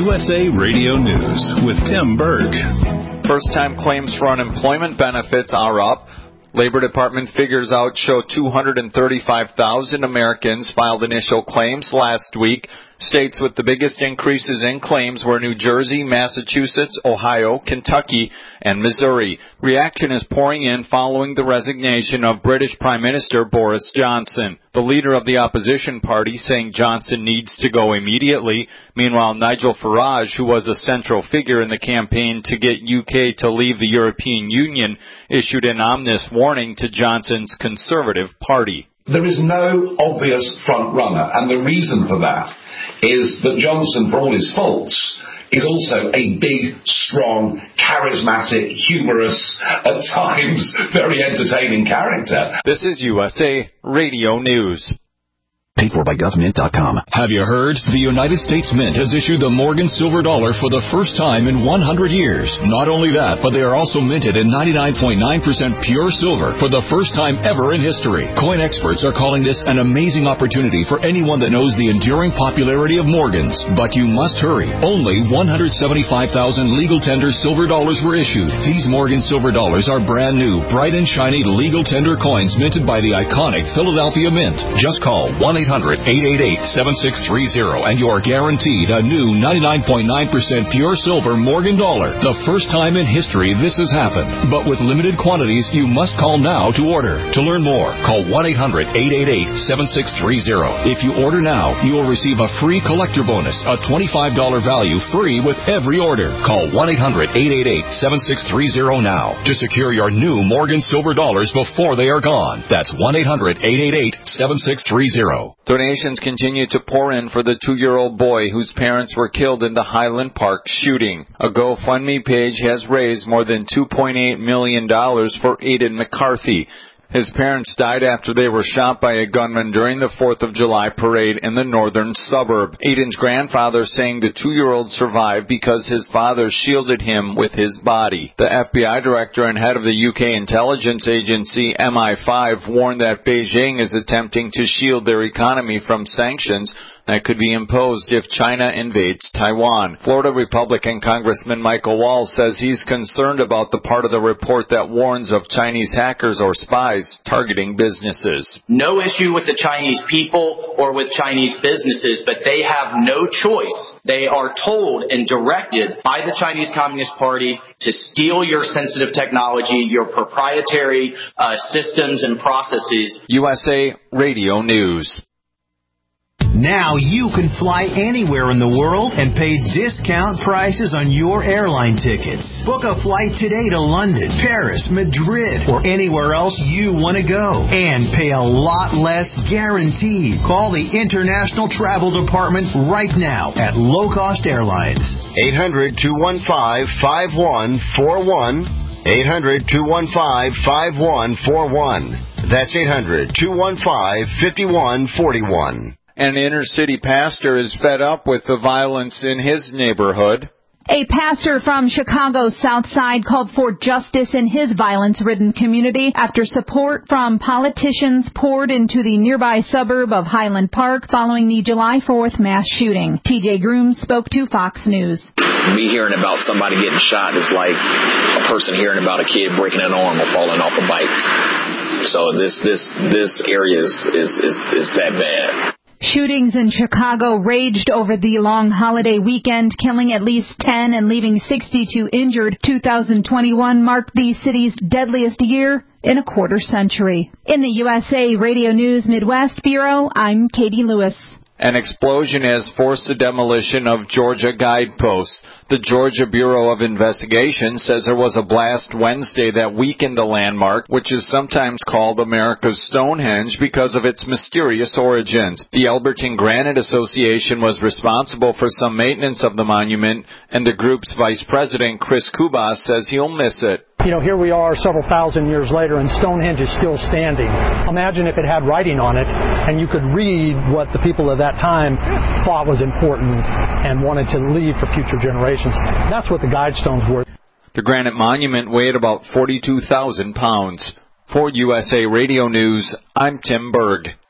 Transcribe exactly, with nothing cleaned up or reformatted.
U S A Radio News with Tim Berg. First-time claims for unemployment benefits are up. Labor Department figures out show two hundred thirty-five thousand Americans filed initial claims last week. States with the biggest increases in claims were New Jersey, Massachusetts, Ohio, Kentucky, and Missouri. Reaction is pouring in following the resignation of British Prime Minister Boris Johnson. The leader of the opposition party saying Johnson needs to go immediately. Meanwhile, Nigel Farage, who was a central figure in the campaign to get U K to leave the European Union, issued an ominous warning to Johnson's Conservative Party. There is no obvious front runner, and the reason for that is that Johnson, for all his faults, is also a big, strong, charismatic, humorous, at times very entertaining character. This is U S A Radio News. Paid for by GovMint dot com. Have you heard? The United States Mint has issued the Morgan Silver Dollar for the first time in one hundred years. Not only that, but they are also minted in ninety-nine point nine percent pure silver for the first time ever in history. Coin experts are calling this an amazing opportunity for anyone that knows the enduring popularity of Morgans. But you must hurry. Only one hundred seventy-five thousand legal tender silver dollars were issued. These Morgan Silver Dollars are brand new, bright and shiny legal tender coins minted by the iconic Philadelphia Mint. Just call one eight hundred, eight eight eight, seven six three zero and you are guaranteed a new ninety-nine point nine percent pure silver Morgan dollar. The first time in history this has happened. But with limited quantities, you must call now to order. To learn more, call one eight hundred, eight eight eight, seven six three zero. If you order now, you will receive a free collector bonus, a twenty-five dollars value free with every order. Call one eight hundred, eight eight eight, seven six three zero now to secure your new Morgan Silver Dollars before they are gone. That's one eight hundred, eight eight eight, seven six three zero. Donations continue to pour in for the two-year-old boy whose parents were killed in the Highland Park shooting. A GoFundMe page has raised more than two point eight million dollars for Aidan McCarthy. His parents died after they were shot by a gunman during the fourth of July parade in the northern suburb. Aidan's grandfather saying the two-year-old survived because his father shielded him with his body. The F B I director and head of the U K intelligence agency M I five warned that Beijing is attempting to shield their economy from sanctions that could be imposed if China invades Taiwan. Florida Republican Congressman Michael Wall says he's concerned about the part of the report that warns of Chinese hackers or spies targeting businesses. No issue with the Chinese people or with Chinese businesses, but they have no choice. They are told and directed by the Chinese Communist Party to steal your sensitive technology, your proprietary uh, systems and processes. U S A Radio News. Now you can fly anywhere in the world and pay discount prices on your airline tickets. Book a flight today to London, Paris, Madrid, or anywhere else you want to go. And pay a lot less guaranteed. Call the International Travel Department right now at Low Cost Airlines. eight hundred, two one five, five one four one. eight hundred, two one five, five one four one. That's eight hundred, two one five, five one four one. An inner-city pastor is fed up with the violence in his neighborhood. A pastor from Chicago's South Side called for justice in his violence-ridden community after support from politicians poured into the nearby suburb of Highland Park following the July fourth mass shooting. T J Grooms spoke to Fox News. Me hearing about somebody getting shot is like a person hearing about a kid breaking an arm or falling off a bike. So this this this area is is is, is that bad. Shootings in Chicago raged over the long holiday weekend, killing at least ten and leaving sixty-two injured. two thousand twenty-one marked the city's deadliest year in a quarter century. In the U S A Radio News Midwest Bureau, I'm Katie Lewis. An explosion has forced the demolition of Georgia guideposts. The Georgia Bureau of Investigation says there was a blast Wednesday that weakened the landmark, which is sometimes called America's Stonehenge because of its mysterious origins. The Elberton Granite Association was responsible for some maintenance of the monument, and the group's vice president, Chris Kubas, says he'll miss it. You know, here we are several thousand years later, and Stonehenge is still standing. Imagine if it had writing on it, and you could read what the people of that time thought was important and wanted to leave for future generations. That's what the guidestones were. The granite monument weighed about forty-two thousand pounds. For U S A Radio News, I'm Tim Berg.